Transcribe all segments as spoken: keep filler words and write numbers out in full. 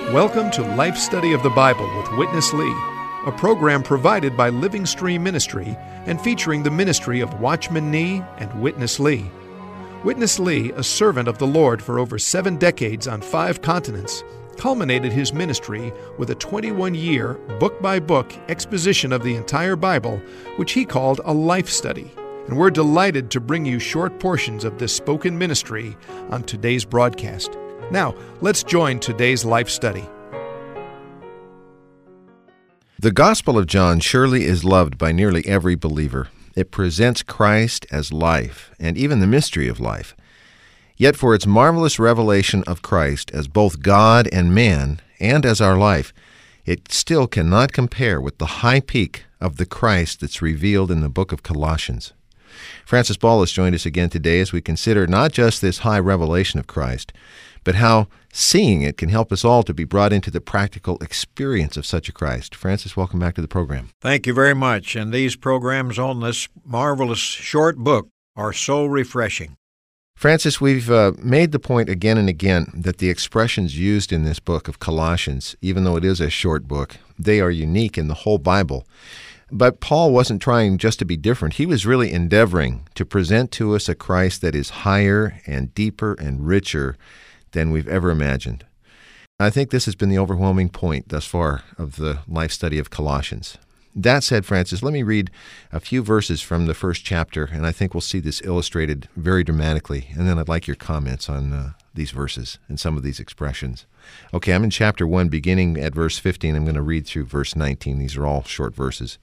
Welcome to Life Study of the Bible with Witness Lee, a program provided by Living Stream Ministry and featuring the ministry of Watchman Nee and Witness Lee. Witness Lee, a servant of the Lord for over seven decades on five continents, culminated his ministry with a twenty-one-year, book-by-book exposition of the entire Bible, which he called a life study. And we're delighted to bring you short portions of this spoken ministry on today's broadcast. Now, let's join today's life study. The Gospel of John surely is loved by nearly every believer. It presents Christ as life, and even the mystery of life. Yet for its marvelous revelation of Christ as both God and man, and as our life, it still cannot compare with the high peak of the Christ that's revealed in the book of Colossians. Francis Ball has joined us again today as we consider not just this high revelation of Christ, but how seeing it can help us all to be brought into the practical experience of such a Christ. Francis, welcome back to the program. Thank you very much. And these programs on this marvelous short book are so refreshing. Francis, we've uh, made the point again and again that the expressions used in this book of Colossians, even though it is a short book, they are unique in the whole Bible. But Paul wasn't trying just to be different. He was really endeavoring to present to us a Christ that is higher and deeper and richer than we've ever imagined. I think this has been the overwhelming point thus far of the life study of Colossians. That said, Francis, let me read a few verses from the first chapter, and I think we'll see this illustrated very dramatically, and then I'd like your comments on uh, these verses and some of these expressions. Okay, I'm in chapter one, beginning at verse fifteen. I'm going to read through verse nineteen. These are all short verses.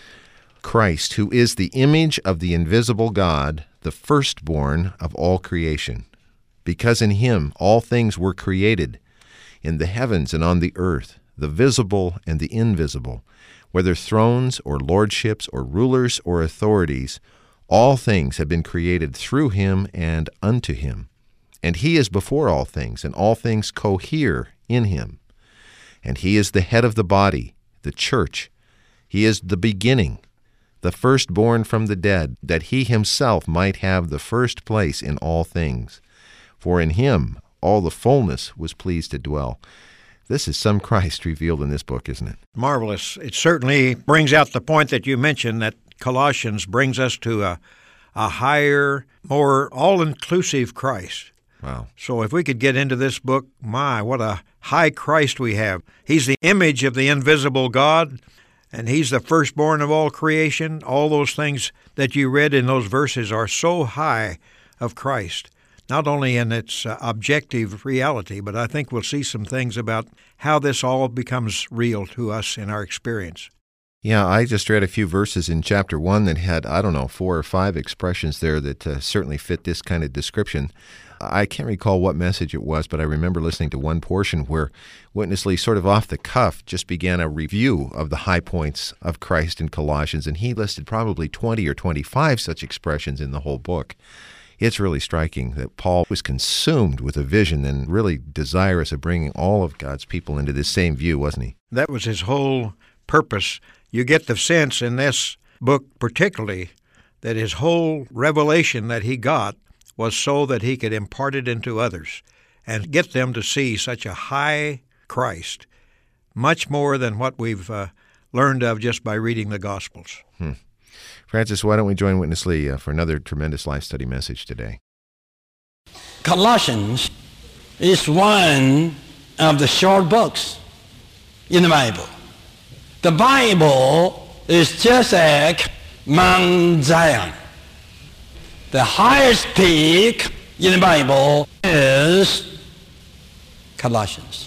Christ, who is the image of the invisible God, the firstborn of all creation. Because in him all things were created, in the heavens and on the earth, the visible and the invisible, whether thrones or lordships or rulers or authorities, all things have been created through him and unto him. And he is before all things, and all things cohere in him. And he is the head of the body, the church. He is the beginning, the firstborn from the dead, that he himself might have the first place in all things. For in him all the fullness was pleased to dwell. This is some Christ revealed in this book, isn't it? Marvelous. It certainly brings out the point that you mentioned, that Colossians brings us to a, a higher, more all-inclusive Christ. Wow. So if we could get into this book, my, what a high Christ we have. He's the image of the invisible God, and he's the firstborn of all creation. All those things that you read in those verses are so high of Christ. Not only in its uh, objective reality, but I think we'll see some things about how this all becomes real to us in our experience. Yeah, I just read a few verses in chapter one that had, I don't know, four or five expressions there that uh, certainly fit this kind of description. I can't recall what message it was, but I remember listening to one portion where Witness Lee sort of off the cuff just began a review of the high points of Christ in Colossians, and he listed probably twenty or twenty-five such expressions in the whole book. It's really striking that Paul was consumed with a vision and really desirous of bringing all of God's people into this same view, wasn't he? That was his whole purpose. You get the sense in this book particularly that his whole revelation that he got was so that he could impart it into others and get them to see such a high Christ, much more than what we've uh, learned of just by reading the Gospels. Hmm. Francis, why don't we join Witness Lee uh, for another tremendous life study message today? Colossians is one of the short books in the Bible. The Bible is just like Mount Zion. The highest peak in the Bible is Colossians.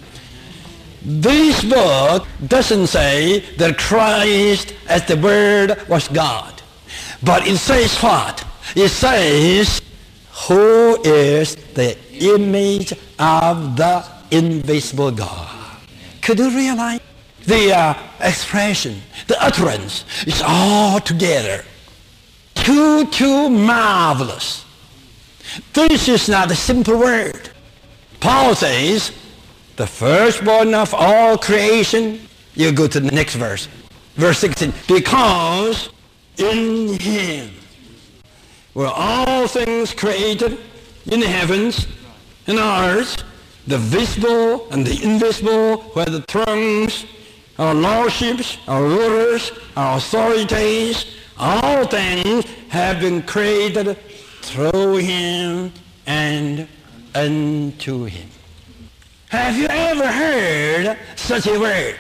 This book doesn't say that Christ as the Word was God. But it says what? It says, who is the image of the invisible God. Could you realize? The uh, expression, the utterance is all together. Too, too marvelous. This is not a simple word. Paul says, the firstborn of all creation. You go to the next verse. Verse sixteen. Because in him were all things created in the heavens and on earth, the visible and the invisible, whether thrones, our lordships, our rulers, our authorities, all things have been created through him and unto him. Have you ever heard such a word?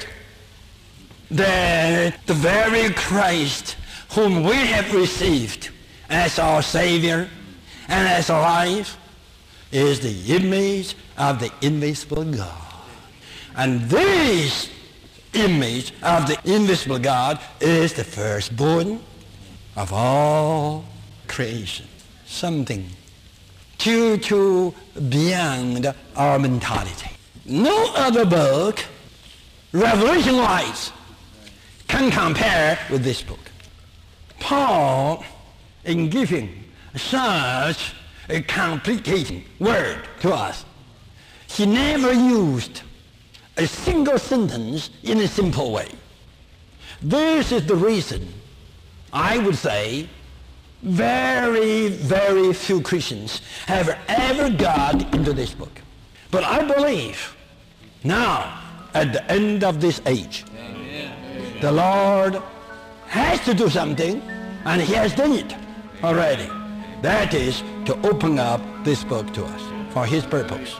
That the very Christ whom we have received as our Savior and as our life is the image of the invisible God. And this image of the invisible God is the firstborn of all creation. Something too, too beyond our mentality. No other book, Revelation-wise, can compare with this book. Paul, in giving such a complicated word to us, he never used a single sentence in a simple way. This is the reason, I would say, very, very few Christians have ever got into this book. But I believe now, at the end of this age, Amen. The Lord has to do something, and he has done it already. That is to open up this book to us for his purpose.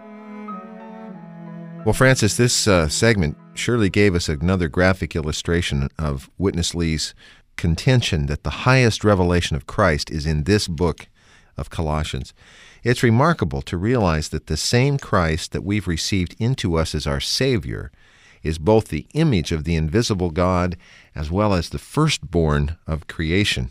Well, Francis, this uh, segment surely gave us another graphic illustration of Witness Lee's contention that the highest revelation of Christ is in this book of Colossians. It's remarkable to realize that the same Christ that we've received into us as our Savior is both the image of the invisible God as well as the firstborn of creation.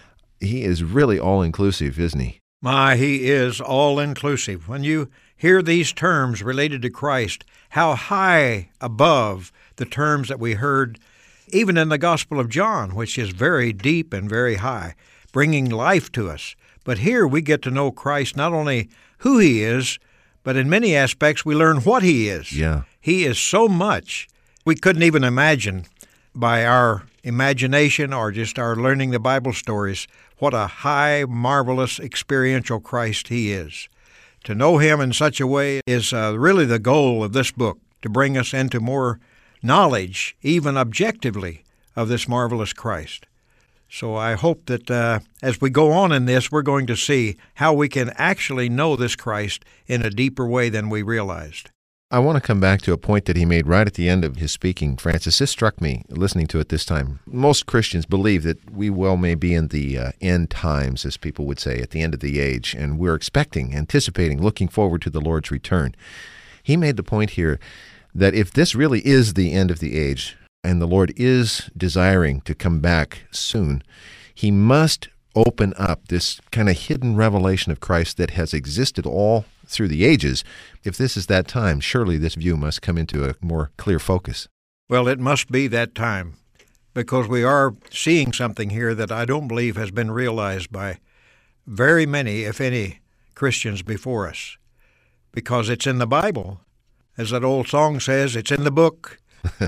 He is really all-inclusive, isn't he? My, he is all-inclusive. When you hear these terms related to Christ, how high above the terms that we heard even in the Gospel of John, which is very deep and very high, bringing life to us. But here we get to know Christ, not only who he is, but in many aspects we learn what he is. Yeah. He is so much we couldn't even imagine by our imagination or just our learning the Bible stories what a high, marvelous, experiential Christ he is. To know him in such a way is uh, really the goal of this book, to bring us into more knowledge, even objectively, of this marvelous Christ. So I hope that uh, as we go on in this, we're going to see how we can actually know this Christ in a deeper way than we realized. I want to come back to a point that he made right at the end of his speaking, Francis. This struck me listening to it this time. Most Christians believe that we well may be in the uh, end times, as people would say, at the end of the age, and we're expecting, anticipating, looking forward to the Lord's return. He made the point here that if this really is the end of the age, and the Lord is desiring to come back soon, he must open up this kind of hidden revelation of Christ that has existed all through the ages. If this is that time, surely this view must come into a more clear focus. Well, it must be that time, because we are seeing something here that I don't believe has been realized by very many, if any, Christians before us, because it's in the Bible. As that old song says, it's in the book.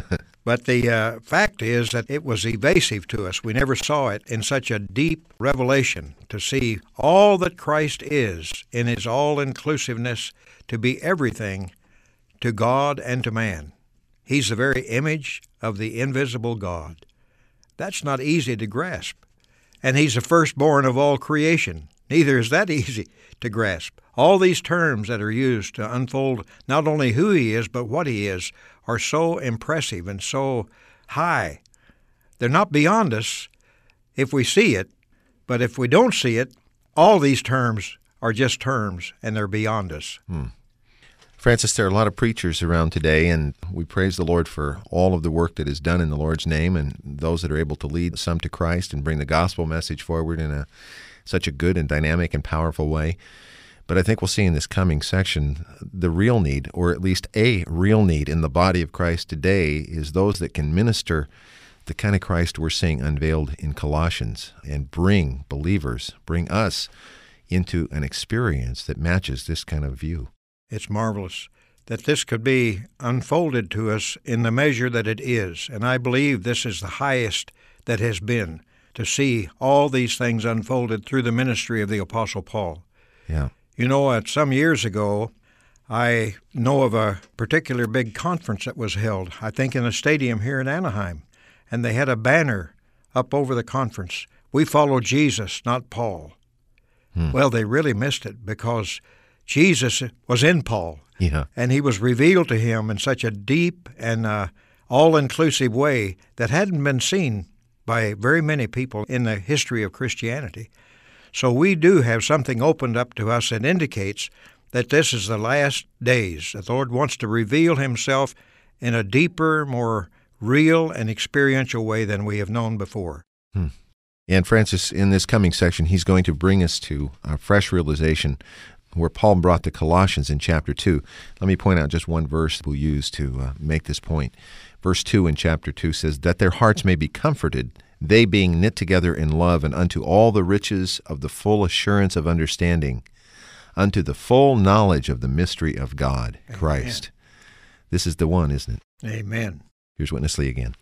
But the uh, fact is that it was evasive to us. We never saw it in such a deep revelation, to see all that Christ is in his all-inclusiveness, to be everything to God and to man. He's the very image of the invisible God. That's not easy to grasp. And he's the firstborn of all creation. Neither is that easy to grasp. All these terms that are used to unfold not only who he is, but what he is, are so impressive and so high. They're not beyond us if we see it, but if we don't see it, all these terms are just terms, and they're beyond us. Hmm. Francis, there are a lot of preachers around today, and we praise the Lord for all of the work that is done in the Lord's name, and those that are able to lead some to Christ and bring the gospel message forward in a such a good and dynamic and powerful way. But I think we'll see in this coming section the real need, or at least a real need in the body of Christ today, is those that can minister the kind of Christ we're seeing unveiled in Colossians and bring believers, bring us into an experience that matches this kind of view. It's marvelous that this could be unfolded to us in the measure that it is, and I believe this is the highest that has been, to see all these things unfolded through the ministry of the Apostle Paul. Yeah. You know, uh, some years ago, I know of a particular big conference that was held, I think in a stadium here in Anaheim, and they had a banner up over the conference. We follow Jesus, not Paul. Hmm. Well, they really missed it because Jesus was in Paul, yeah. and he was revealed to him in such a deep and uh, all-inclusive way that hadn't been seen by very many people in the history of Christianity. So we do have something opened up to us that indicates that this is the last days. The Lord wants to reveal himself in a deeper, more real and experiential way than we have known before. Hmm. And Francis, in this coming section, he's going to bring us to a fresh realization where Paul brought the Colossians in chapter two. Let me point out just one verse we'll use to uh, make this point. Verse two in chapter two says, that their hearts may be comforted, they being knit together in love, and unto all the riches of the full assurance of understanding, unto the full knowledge of the mystery of God, Amen. Christ. This is the one, isn't it? Amen. Here's Witness Lee again.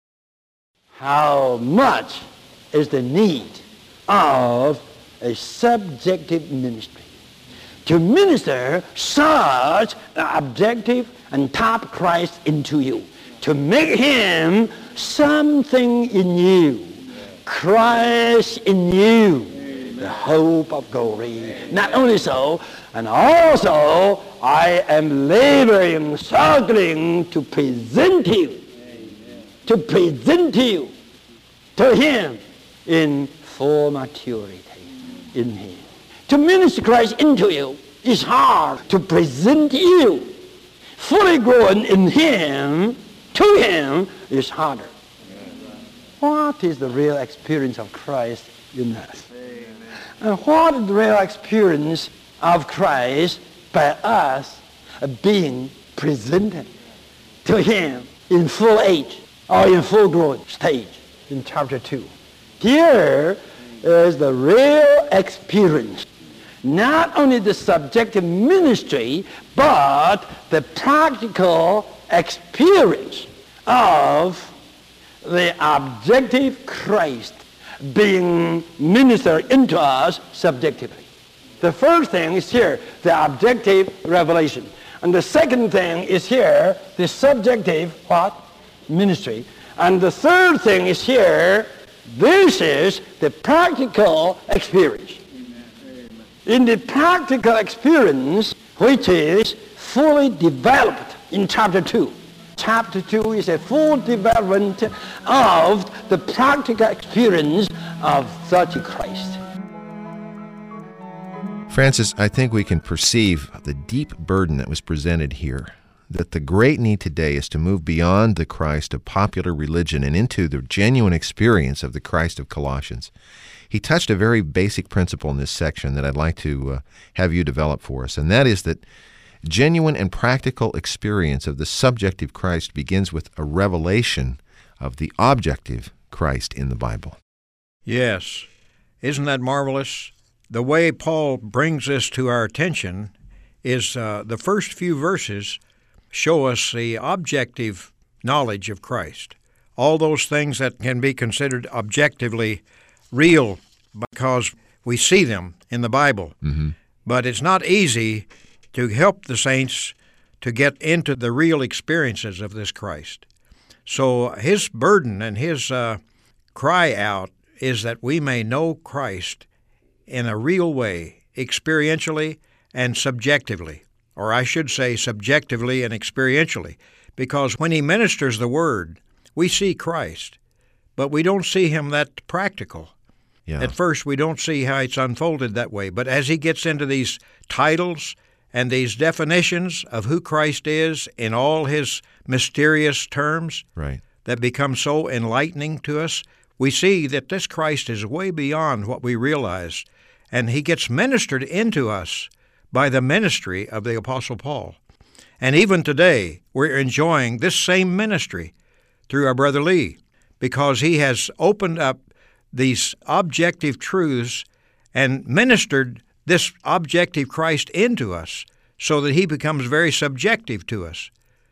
How much is the need of a subjective ministry to minister such an objective and top Christ into you, to make him something in you, Christ in you, the hope of glory. Not only so, and also I am laboring, struggling to present you, to present you to him in full maturity in him. To minister Christ into you is hard. To present you fully grown in him to him is harder. What is the real experience of Christ in us? And what is the real experience of Christ by us being presented to him in full age or in full grown stage in chapter two? Here is the real experience, not only the subjective ministry, but the practical experience of the objective Christ being ministered into us subjectively. The first thing is here, the objective revelation. And the second thing is here, the subjective what? Ministry. And the third thing is here, this is the practical experience. In the practical experience, which is fully developed in chapter two. Chapter two is a full development of the practical experience of such a Christ. Francis, I think we can perceive the deep burden that was presented here, that the great need today is to move beyond the Christ of popular religion and into the genuine experience of the Christ of Colossians. He touched a very basic principle in this section that I'd like to uh, have you develop for us, and that is that genuine and practical experience of the subjective Christ begins with a revelation of the objective Christ in the Bible. Yes. Isn't that marvelous? The way Paul brings this to our attention is uh, the first few verses show us the objective knowledge of Christ. All those things that can be considered objectively real because we see them in the Bible. Mm-hmm. But it's not easy to help the saints to get into the real experiences of this Christ. So his burden and his uh, cry out is that we may know Christ in a real way, experientially and subjectively, or I should say subjectively and experientially, because when he ministers the Word, we see Christ, but we don't see him that practical. Yeah. At first, we don't see how it's unfolded that way, but as he gets into these titles and these definitions of who Christ is in all his mysterious terms right. that become so enlightening to us, we see that this Christ is way beyond what we realize, and he gets ministered into us by the ministry of the Apostle Paul. And even today, we're enjoying this same ministry through our brother Lee, because he has opened up these objective truths and ministered this objective Christ into us so that he becomes very subjective to us.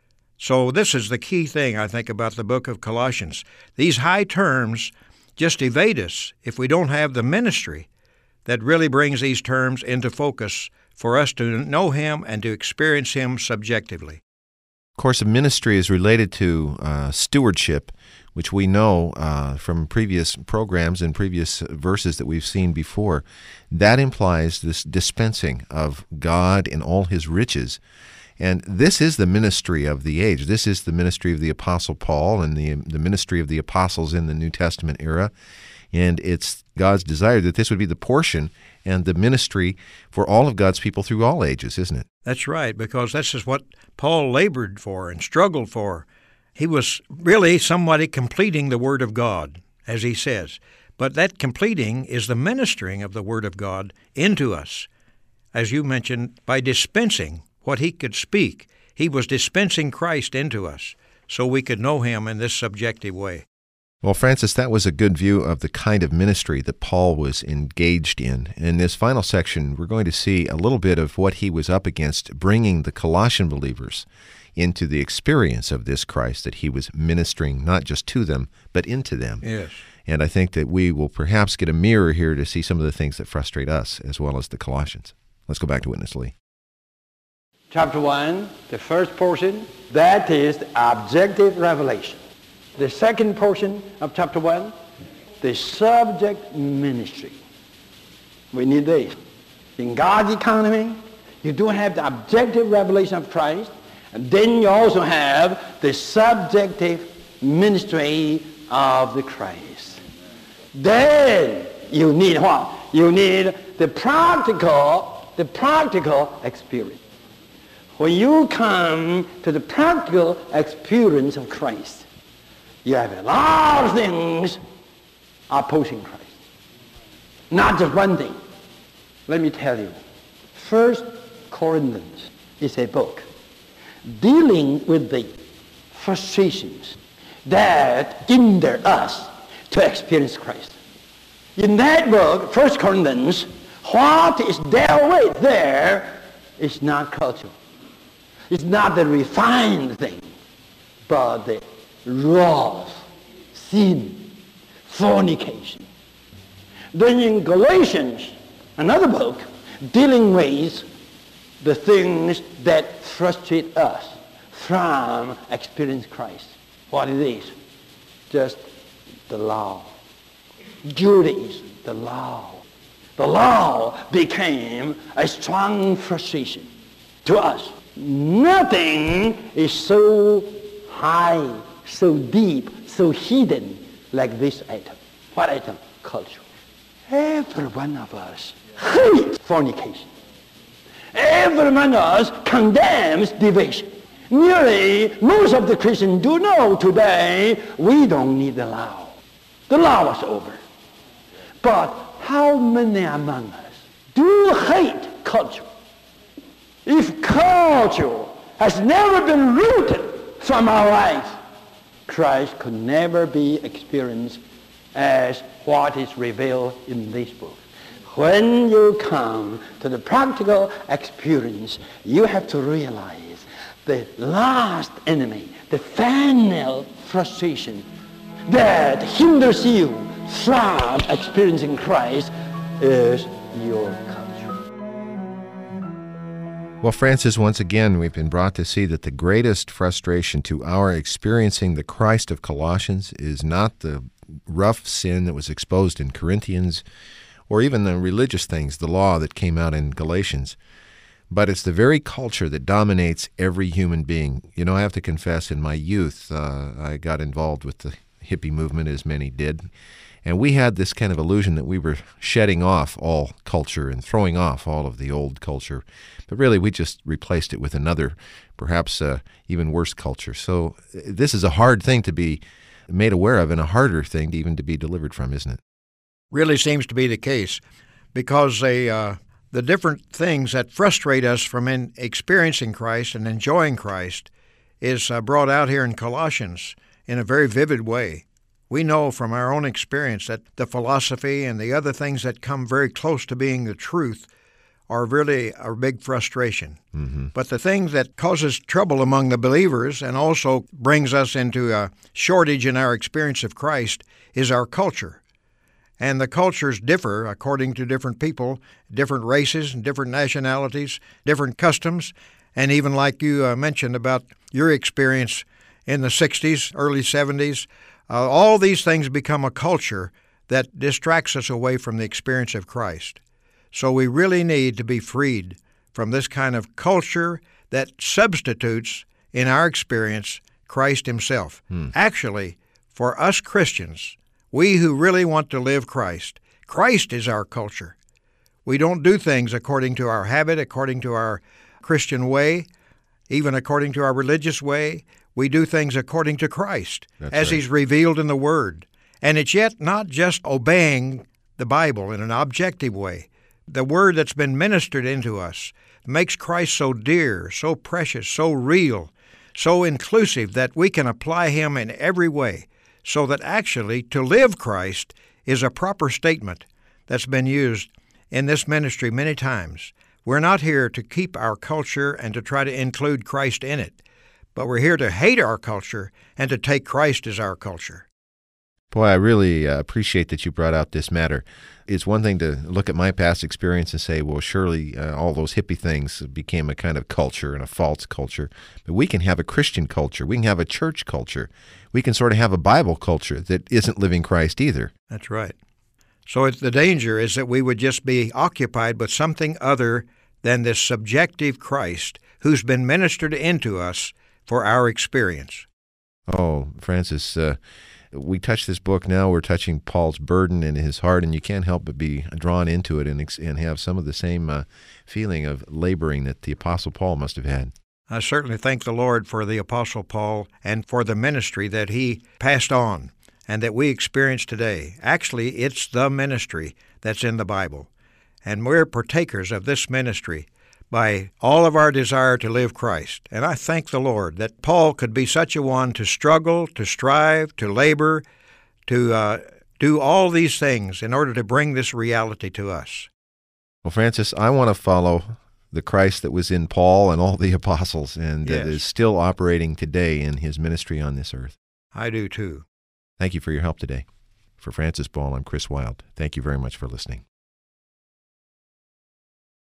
So this is the key thing, I think, about the book of Colossians. These high terms just evade us if we don't have the ministry that really brings these terms into focus for us to know Him and to experience Him subjectively. Of course, a ministry is related to uh, stewardship, which we know uh, from previous programs and previous verses that we've seen before. That implies this dispensing of God in all His riches. And this is the ministry of the age. This is the ministry of the Apostle Paul and the, the ministry of the apostles in the New Testament era. And it's God's desire that this would be the portion and the ministry for all of God's people through all ages, isn't it? That's right, because this is what Paul labored for and struggled for. He was really somebody completing the Word of God, as he says. But that completing is the ministering of the Word of God into us, as you mentioned, by dispensing what he could speak. He was dispensing Christ into us so we could know Him in this subjective way. Well, Francis, that was a good view of the kind of ministry that Paul was engaged in. In this final section, we're going to see a little bit of what he was up against, bringing the Colossian believers into the experience of this Christ that he was ministering not just to them, but into them. Yes. And I think that we will perhaps get a mirror here to see some of the things that frustrate us as well as the Colossians. Let's go back to Witness Lee. Chapter one, the first portion, that is the objective revelation. The second portion of chapter one, the subject ministry. We need this. In God's economy, you do have the objective revelation of Christ, and then you also have the subjective ministry of the Christ. Then you need what? You need the practical, the practical experience. When you come to the practical experience of Christ, you have a lot of things opposing Christ. Not just one thing. Let me tell you. First Corinthians is a book dealing with the frustrations that hinder us to experience Christ. In that book, First Corinthians, what is dealt with there is not cultural. It's not the refined thing, but the wrath, sin, fornication. Then in Galatians, another book dealing with the things that frustrate us from experiencing Christ. What it is? Just the law. Judaism, the law. The law became a strong frustration to us. Nothing is so high, so deep, so hidden like this item. What item? Culture. Every one of us hates fornication. Every one of us condemns division. Nearly most of the Christians do know today we don't need the law. The law was over. But how many among us do hate culture? If culture has never been rooted from our life, Christ could never be experienced as what is revealed in this book. When you come to the practical experience, you have to realize the last enemy, the final frustration that hinders you from experiencing Christ is your culture. Well, Francis, once again, we've been brought to see that the greatest frustration to our experiencing the Christ of Colossians is not the rough sin that was exposed in Corinthians or even the religious things, the law that came out in Galatians, but it's the very culture that dominates every human being. You know, I have to confess, in my youth, uh, I got involved with the hippie movement, as many did, and we had this kind of illusion that we were shedding off all culture and throwing off all of the old culture. But really, we just replaced it with another, perhaps uh, even worse culture. So this is a hard thing to be made aware of and a harder thing to even to be delivered from, isn't it? Really seems to be the case, because they, uh, the different things that frustrate us from in experiencing Christ and enjoying Christ is uh, brought out here in Colossians in a very vivid way. We know from our own experience that the philosophy and the other things that come very close to being the truth are really a big frustration. Mm-hmm. But the thing that causes trouble among the believers and also brings us into a shortage in our experience of Christ is our culture. And the cultures differ according to different people, different races, and different nationalities, different customs, and even like you uh, mentioned about your experience in the sixties, early seventies, uh, all these things become a culture that distracts us away from the experience of Christ. So we really need to be freed from this kind of culture that substitutes, in our experience, Christ himself. Hmm. Actually, for us Christians, we who really want to live Christ, Christ is our culture. We don't do things according to our habit, according to our Christian way, even according to our religious way. We do things according to Christ, That's as right. he's revealed in the Word. And it's yet not just obeying the Bible in an objective way. The Word that's been ministered into us makes Christ so dear, so precious, so real, so inclusive that we can apply him in every way, so that actually to live Christ is a proper statement that's been used in this ministry many times. We're not here to keep our culture and to try to include Christ in it, but we're here to hate our culture and to take Christ as our culture. Boy, I really uh, appreciate that you brought out this matter. It's one thing to look at my past experience and say, well, surely uh, all those hippie things became a kind of culture and a false culture. But we can have a Christian culture. We can have a church culture. We can sort of have a Bible culture that isn't living Christ either. That's right. So it's, the danger is that we would just be occupied with something other than this subjective Christ who's been ministered into us for our experience. Oh, Francis, uh, we touch this book now, we're touching Paul's burden in his heart, and you can't help but be drawn into it and, and have some of the same uh, feeling of laboring that the Apostle Paul must have had. I certainly thank the Lord for the Apostle Paul and for the ministry that he passed on and that we experience today. Actually, it's the ministry that's in the Bible, and we're partakers of this ministry by all of our desire to live Christ. And I thank the Lord that Paul could be such a one to struggle, to strive, to labor, to uh, do all these things in order to bring this reality to us. Well, Francis, I want to follow the Christ that was in Paul and all the apostles and yes. that is still operating today in his ministry on this earth. I do too. Thank you for your help today. For Francis Ball, I'm Chris Wilde. Thank you very much for listening.